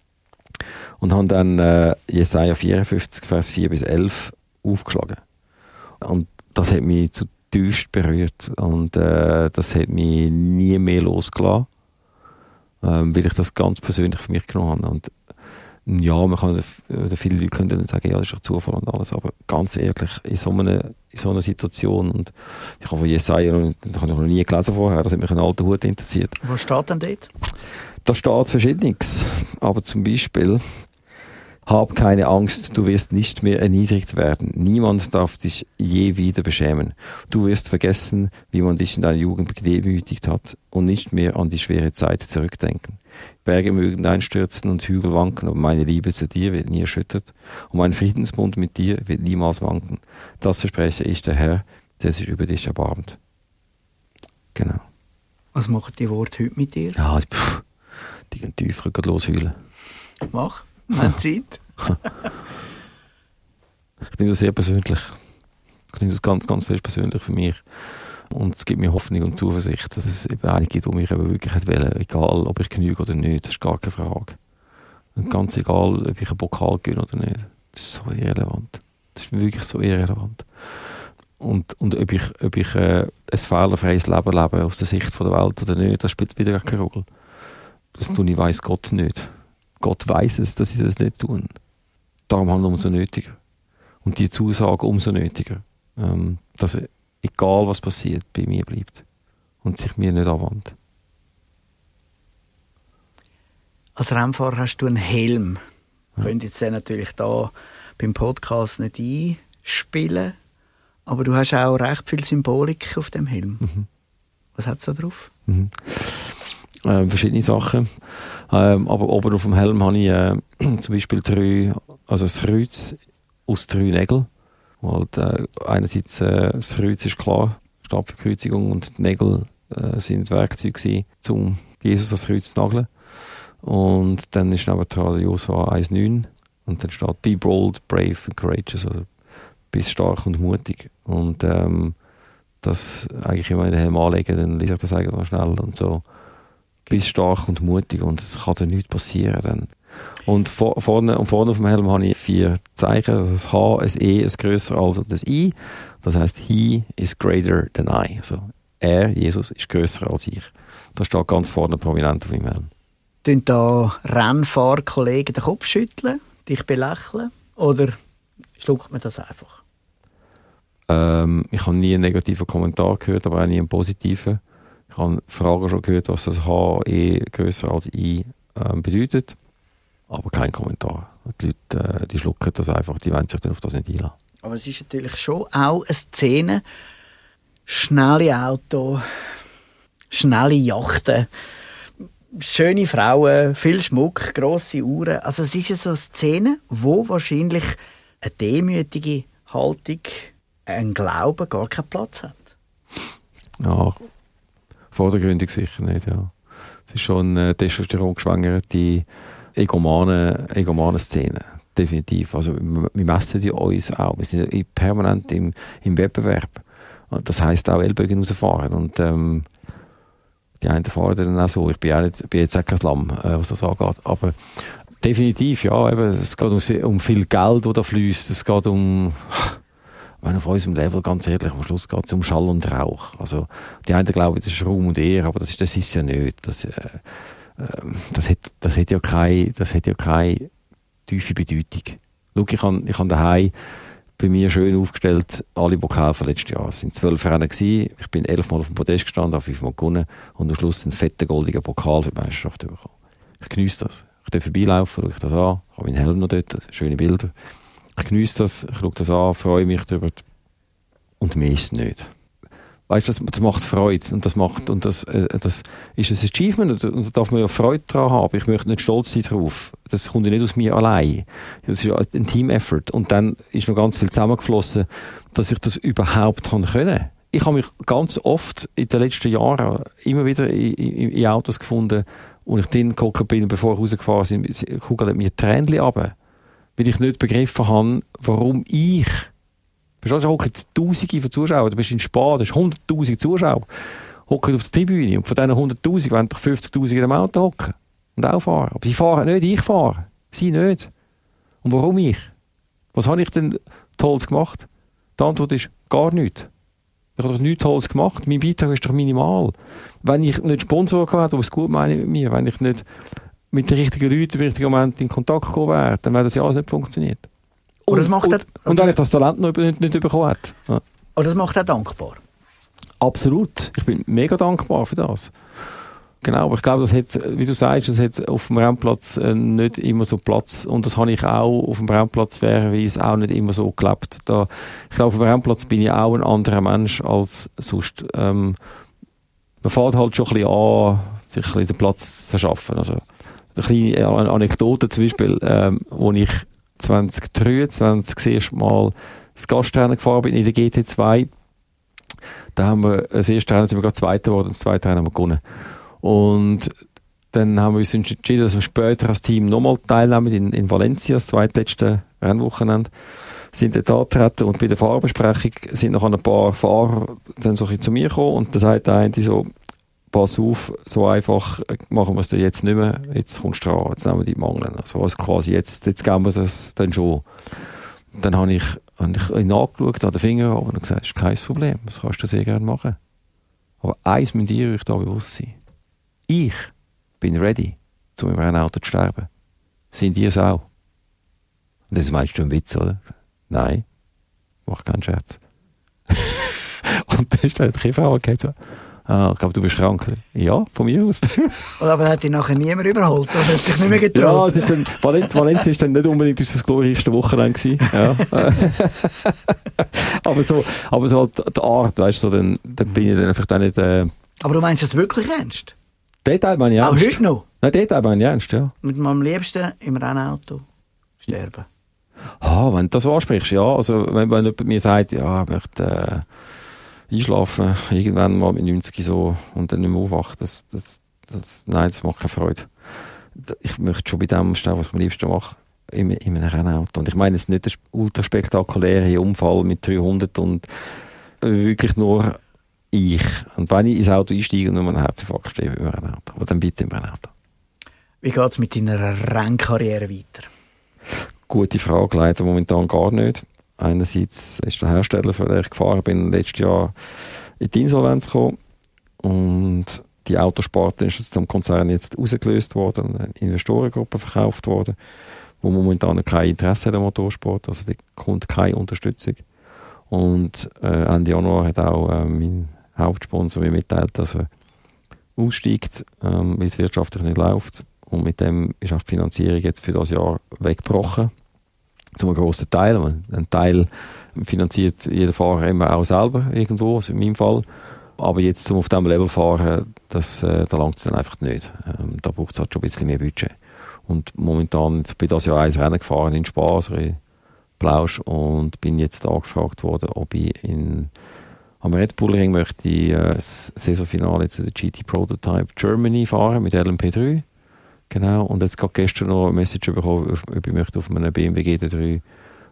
Und habe dann äh, Jesaja vierundfünfzig, Vers vier bis elf aufgeschlagen. Und das hat mich zutiefst berührt. Und äh, das hat mich nie mehr losgelassen, ähm, weil ich das ganz persönlich für mich genommen habe. Und Ja, man kann, oder viele Leute können dann sagen, ja, das ist doch Zufall und alles, aber ganz ehrlich, in so einer, in so einer Situation, und ich habe von Jesaja, das habe ich noch nie gelesen vorher, das hat mich ein alter Hut interessiert. Was steht denn dort? Da steht Verschiedenes, aber zum Beispiel, hab keine Angst, du wirst nicht mehr erniedrigt werden. Niemand darf dich je wieder beschämen. Du wirst vergessen, wie man dich in deiner Jugend gedemütigt hat und nicht mehr an die schwere Zeit zurückdenken. Berge mögen einstürzen und Hügel wanken, aber meine Liebe zu dir wird nie erschüttert und mein Friedensbund mit dir wird niemals wanken. Das verspreche ich, der Herr, der sich über dich erbarmt. Genau. Was machen die Worte heute mit dir? Ja, pff, die gehen tiefer, gehen losheulen. Mach, wir haben Zeit. Ich nehme das sehr persönlich. Ich nehme das ganz, ganz fest persönlich für mich. Und es gibt mir Hoffnung und Zuversicht, dass es eben einige gibt, die mich eben wirklich wollen, egal ob ich genüge oder nicht, das ist gar keine Frage. Und ganz egal, ob ich einen Pokal gewinne oder nicht, das ist so irrelevant. Das ist wirklich so irrelevant. Und, und ob ich, ob ich äh, ein fehlerfreies Leben lebe aus der Sicht von der Welt oder nicht, das spielt wieder keine Rolle. Das tue ich, weiss Gott nicht. Gott weiss es, dass sie das nicht tun. Darum haben wir umso nötiger. Und die Zusage umso nötiger. Ähm, dass egal was passiert, bei mir bleibt. Und sich mir nicht anwandt. Als Rennfahrer hast du einen Helm. Ja. Könnt jetzt den natürlich da beim Podcast nicht einspielen. Aber du hast auch recht viel Symbolik auf dem Helm. Mhm. Was hat es da drauf? Mhm. Äh, verschiedene Sachen. Ähm, aber oben auf dem Helm habe ich äh, zum Beispiel drei, also ein Kreuz aus drei Nägeln. Halt, äh, einerseits äh, das Kreuz ist klar, Stabverkreuzigung, und die Nägel äh, sind Werkzeuge gewesen, um Jesus das Kreuz zu nageln. Und dann ist neben dran Josua eins neun und dann steht «Be bold, brave and courageous», also «Bist stark und mutig». Und ähm, das eigentlich immer in den Helm anlegen, dann lese ich das eigentlich noch schnell und so. «Bist stark und mutig», und es kann dir nichts passieren dann. Und vor, vorne, und vorne auf dem Helm habe ich vier Zeichen, also das H, ein E, ein grösser als und das I. Das heisst, «He is greater than I». Also er, Jesus, ist grösser als ich. Das steht ganz vorne prominent auf meinem Helm. Tun da Rennfahrkollegen den Kopf schütteln, dich belächeln, oder schluckt man das einfach? Ähm, ich habe nie einen negativen Kommentar gehört, aber auch nie einen positiven. Ich habe Fragen schon gehört, was das H, E grösser als I ähm, bedeutet, aber kein Kommentar. Die Leute, äh, die schlucken das einfach, die wollen sich dann auf das nicht einlassen. Aber es ist natürlich schon auch eine Szene, schnelle Autos, schnelle Yachten, schöne Frauen, viel Schmuck, grosse Uhren. Also es ist ja so eine Szene, wo wahrscheinlich eine demütige Haltung, ein Glauben gar keinen Platz hat. Ja, vordergründig sicher nicht, ja. Es ist schon eine testosterongeschwängerte, egomane, egomane Szene. Definitiv. Also wir messen ja uns auch. Wir sind ja permanent im, im Wettbewerb. Das heisst auch Ellbogen rausfahren. Und ähm, die einen fahren dann auch so. Ich bin, auch nicht, bin jetzt auch kein Lamm, äh, was das angeht. Aber definitiv, ja. Eben, es geht um, um viel Geld, das da fließt. Es geht um... Wenn auf unserem Level, ganz ehrlich, am Schluss geht es um Schall und Rauch. Also, die einen glauben, das ist Ruhm und Ehre, aber das ist, das ist ja nicht. Das, äh, äh, das, hat, das, hat ja keine, das hat ja keine tiefe Bedeutung. Schau, ich habe ich hab daheim bei mir schön aufgestellt, alle Pokale von letztes Jahr. Es waren zwölf Rennen gewesen. Ich bin elfmal auf dem Podest gestanden, habe fünfmal gewonnen und am Schluss einen fetten goldigen Pokal für die Meisterschaft bekommen. Ich geniesse das. Ich darf vorbeilaufen, schaue ich das an, ich habe meinen Helm noch dort, schöne Bilder. Ich geniesse das, ich schaue das an, freue mich darüber. Und mehr ist es nicht. Weißt du, das, das macht Freude. Und das macht, und das, äh, das ist ein Achievement. Und da darf man ja Freude daran haben. Ich möchte nicht stolz sein darauf. Das kommt ja nicht aus mir allein. Das ist ein Team-Effort. Und dann ist noch ganz viel zusammengeflossen, dass ich das überhaupt können konnte. Ich habe mich ganz oft in den letzten Jahren immer wieder in, in, in Autos gefunden, wo ich drin gekommen bin, bevor ich rausgefahren bin, kugeln mir Tränchen runter. Weil ich nicht begriffen habe, warum ich, verstehst du, hocken Tausende von Zuschauern, du bist in Spa, da hast hunderttausend Zuschauer, hocken auf der Tribüne und von diesen hunderttausend wollen doch fünfzigtausend in dem Auto hocken und auch fahren. Aber sie fahren nicht, ich fahre. Sie nicht. Und warum ich? Was habe ich denn Tolles gemacht? Die Antwort ist, gar nichts. Ich habe doch nichts Tolles gemacht, mein Beitrag ist doch minimal. Wenn ich nicht Sponsor gehabt hätte, die es gut meinen mit mir, wenn ich nicht mit den richtigen Leuten im richtigen Moment in Kontakt gekommen wäre, dann wäre das ja alles nicht funktioniert. Und, das macht und, das, und wenn ich das Talent noch nicht, nicht bekommen hat. Ja. Aber das macht auch dankbar. Absolut. Ich bin mega dankbar für das. Genau, aber ich glaube, das hat, wie du sagst, das hat auf dem Rennplatz äh, nicht immer so Platz. Und das habe ich auch auf dem Rennplatz fairerweise auch nicht immer so gelebt. Da, ich glaube, auf dem Rennplatz bin ich auch ein anderer Mensch als sonst. Ähm, man fährt halt schon ein bisschen an, sich ein bisschen den Platz zu verschaffen. Also, eine kleine Anekdote zum Beispiel, ähm, wo ich zwanzig dreiundzwanzig das erste Mal das Gastrennen gefahren bin in der G T zwei. Da haben wir, das erste Rennen sind wir gerade Zweiter geworden, das zweite Rennen haben wir gewonnen. Und dann haben wir uns entschieden, dass wir später als Team nochmal teilnehmen in, in Valencia, das zweitletzte Rennwochenende. Sind dort angetreten und bei der Fahrerbesprechung sind noch ein paar Fahrer dann so ein bisschen zu mir gekommen und da sagt der eine so, pass auf, so einfach machen wir es jetzt nicht mehr, jetzt kommst du dran, jetzt nehmen wir die Mangel. Also, also quasi jetzt, jetzt geben wir das dann schon. Dann habe ich, hab ich ihn angeschaut, an den Finger und gesagt, das ist kein Problem, das kannst du sehr gerne machen. Aber eins müsst ihr euch da bewusst sein. Ich bin ready, um im Rennauto zu sterben. Sind ihr es auch? Und das meinst du einen Witz, oder? Nein, mach keinen Scherz. Und dann ist dann die Frau gesagt, ah, ich glaube, du bist krank. Ja, von mir aus. Aber hat dich nachher niemand überholt, das hat sich nicht mehr getraut. Ja, es ist dann, Valenz, Valenz ist dann nicht unbedingt unser glorreichste Wochenende gewesen. Ja. aber so, aber so halt die Art, weißt du, so, dann, dann bin ich dann einfach auch nicht... Äh, aber du meinst das wirklich ernst? Detail meine ich ernst. Auch heute noch? Nein, Detail meine ich ernst, ja. Mit meinem Liebsten im Rennauto sterben. Ah, wenn du das ansprichst, ja. Also, wenn, wenn jemand mir sagt, ja, ich möchte äh, einschlafen, irgendwann mal mit neunzig so und dann nicht mehr aufwachen, das, das, das, nein, das macht keine Freude. Ich möchte schon bei dem stehen, was ich am liebsten mache, in, in einem Rennauto. Und ich meine jetzt nicht den ultra spektakulären Unfall mit dreihundert und wirklich nur ich. Und wenn ich ins Auto einsteige und nur einen Herzinfarkt stehe im Rennauto. Aber dann bitte im Rennauto. Wie geht es mit deiner Rennkarriere weiter? Gute Frage, leider momentan gar nicht. Einerseits ist der Hersteller, für den ich gefahren bin, letztes Jahr in die Insolvenz gekommen. Und die Autosparte ist jetzt am Konzern jetzt rausgelöst worden, eine Investorengruppe verkauft worden, wo momentan kein Interesse hat am Motorsport, also die kommt keine Unterstützung. Und äh, Ende Januar hat auch äh, mein Hauptsponsor mir mitteilt, dass er aussteigt, ähm, weil es wirtschaftlich nicht läuft. Und mit dem ist auch die Finanzierung jetzt für das Jahr weggebrochen. Zum einem grossen Teil. Ein Teil finanziert jeder Fahrer immer auch selber irgendwo, also in meinem Fall. Aber jetzt zum auf diesem Level fahren, das, äh, da langt es dann einfach nicht. Ähm, da braucht es halt schon ein bisschen mehr Budget. Und momentan bin ich das Jahr eins Rennen gefahren in Spa, also in Plausch, und bin jetzt angefragt worden, ob ich in, am Red Bull Ring möchte ich, äh, das Saisonfinale zu der G T Prototype Germany fahren mit L M P drei. Genau, und jetzt gerade gestern noch eine Message bekommen, ob ich möchte auf einem B M W G T drei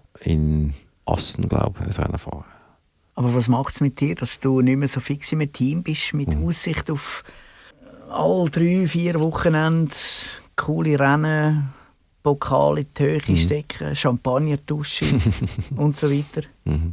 in Assen, glaube ich, ein Rennen fahren. Aber was macht es mit dir, dass du nicht mehr so fix im Team bist, mit mhm. Aussicht auf alle drei, vier Wochenende coole Rennen, Pokal in die Höhe mhm. stecken, Champagner tauschen und so weiter? Mhm.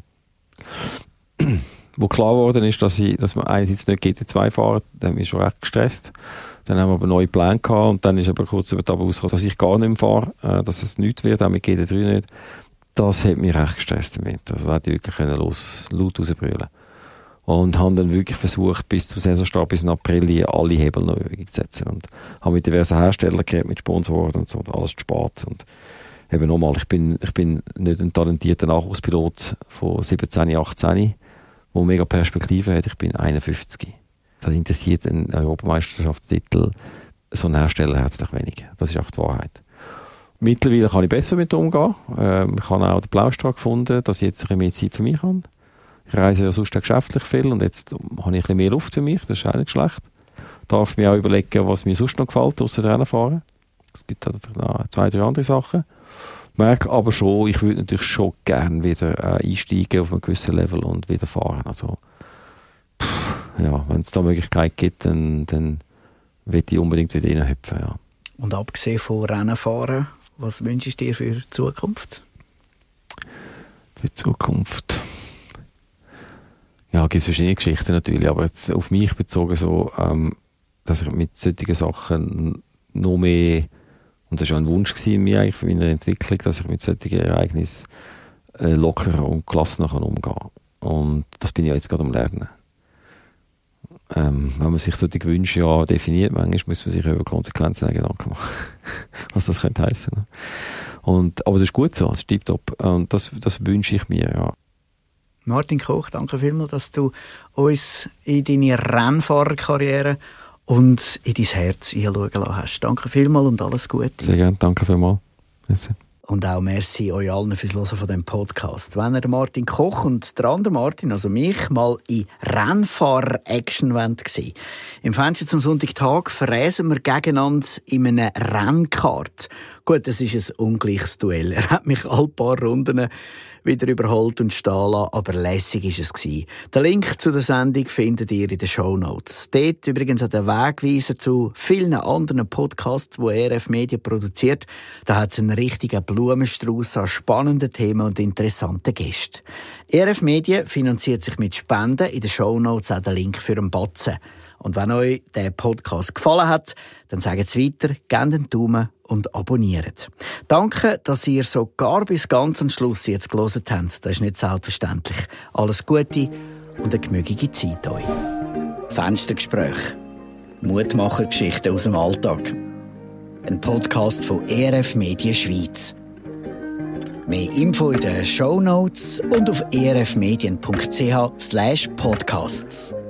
Wo klar geworden ist, dass, ich, dass wir einerseits nicht G T zwei fahren, dann haben wir schon recht gestresst. Dann haben wir aber neue Pläne gehabt und dann ist aber kurz über dabei rausgekommen, dass ich gar nicht mehr fahre, äh, dass es nichts wird, auch mit G T drei nicht. Das hat mich recht gestresst damit. Also da hätte ich wirklich los, laut rausbrüllen. Und haben dann wirklich versucht, bis zum Saisonstart, bis in April, alle Hebel noch zu setzen. Und haben mit diversen Herstellern geredet, mit Sponsoren und so, und alles zu spät. Und eben nochmal, ich bin, ich bin nicht ein talentierter Nachwuchspilot von siebzehn, achtzehn, der mega Perspektive hat. Ich bin einundfünfzig. Das interessiert einen Europameisterschaftstitel so einen Hersteller herzlich wenig. Das ist auch die Wahrheit. Mittlerweile kann ich besser mit umgehen. Ähm, ich habe auch den Blaustrahl gefunden, dass ich jetzt ein bisschen mehr Zeit für mich habe. Ich reise ja sonst geschäftlich viel und jetzt habe ich ein bisschen mehr Luft für mich. Das ist auch nicht schlecht. Ich darf mir auch überlegen, was mir sonst noch gefällt, ausser Rennen fahren. Es gibt halt noch zwei, drei andere Sachen. Ich merke aber schon, ich würde natürlich schon gerne wieder äh, einsteigen auf einem gewissen Level und wieder fahren. Also, pff, ja, wenn es da Möglichkeit gibt, dann, dann will ich unbedingt wieder reinhüpfen. Ja. Und abgesehen von Rennen fahren, was wünschst du dir für die Zukunft? Für die Zukunft? Ja, es gibt verschiedene Geschichten natürlich, aber jetzt auf mich bezogen so, ähm, dass ich mit solchen Sachen noch mehr Und das war ja ein Wunsch in mir eigentlich für meine Entwicklung, dass ich mit solchen Ereignissen äh, lockerer und gelassener umgehen kann. Und das bin ich jetzt gerade am Lernen. Ähm, wenn man sich solche Wünsche ja definiert, manchmal muss man sich über Konsequenzen Gedanken machen, was das könnte heissen. Ne? Und, aber das ist gut so, das ist tipptopp. Und das, das wünsche ich mir, ja. Martin Koch, danke vielmals, dass du uns in deine Rennfahrerkarriere und in dein Herz einschauen lassen hast. Danke vielmals und alles Gute. Sehr gerne, danke vielmals. Merci. Und auch merci euch allen fürs Hören von diesem Podcast. Wenn ihr Martin Koch und der andere Martin, also mich, mal in Rennfahrer-Action sehen, im Fenster zum Sonntagtag verräsen wir gegeneinander in einem Rennkart. Gut, das ist ein ungleiches Duell. Er hat mich alle paar Runden wieder überholt und stehen lassen, aber lässig war es. Den Link zu der Sendung findet ihr in den Shownotes. Dort übrigens auch den Wegweiser zu vielen anderen Podcasts, die E R F Media produziert. Da hat es einen richtigen Blumenstrauß an spannenden Themen und interessanten Gästen. E R F Media finanziert sich mit Spenden. In den Shownotes auch den Link für einen Batzen. Und wenn euch der Podcast gefallen hat, dann sagt es weiter, gebt einen Daumen und abonniert. Danke, dass ihr sogar bis ganz am Schluss jetzt gelesen habt. Das ist nicht selbstverständlich. Alles Gute und eine gemütliche Zeit euch. Fenstergespräch. Mutmachergeschichten aus dem Alltag. Ein Podcast von E R F Media Schweiz. Mehr Info in den Shownotes und auf erfmedien punkt c h slash podcasts.